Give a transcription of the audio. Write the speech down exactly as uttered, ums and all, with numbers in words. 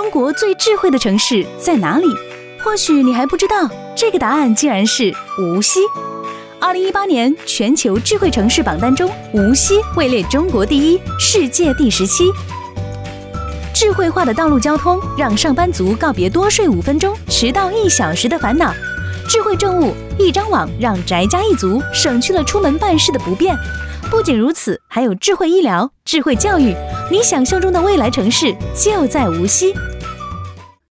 中国最智慧的城市在哪里？或许你还不知道，这个答案竟然是无锡。二零一八年全球智慧城市榜单中，无锡位列中国第一，世界第十七。智慧化的道路交通让上班族告别多睡五分钟、迟到一小时的烦恼。智慧政务一张网让宅家一族省去了出门办事的不便。不仅如此，还有智慧医疗、智慧教育，你想象中的未来城市就在无锡。